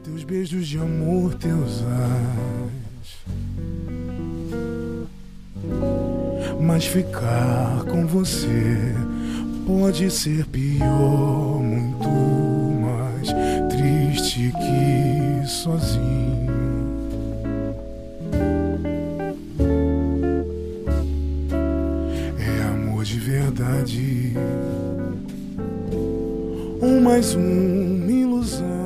Teus beijos de amor, teus ais. Mas ficar com você pode ser pior, muito mais triste que sozinho. É amor de verdade, ou mais uma ilusão.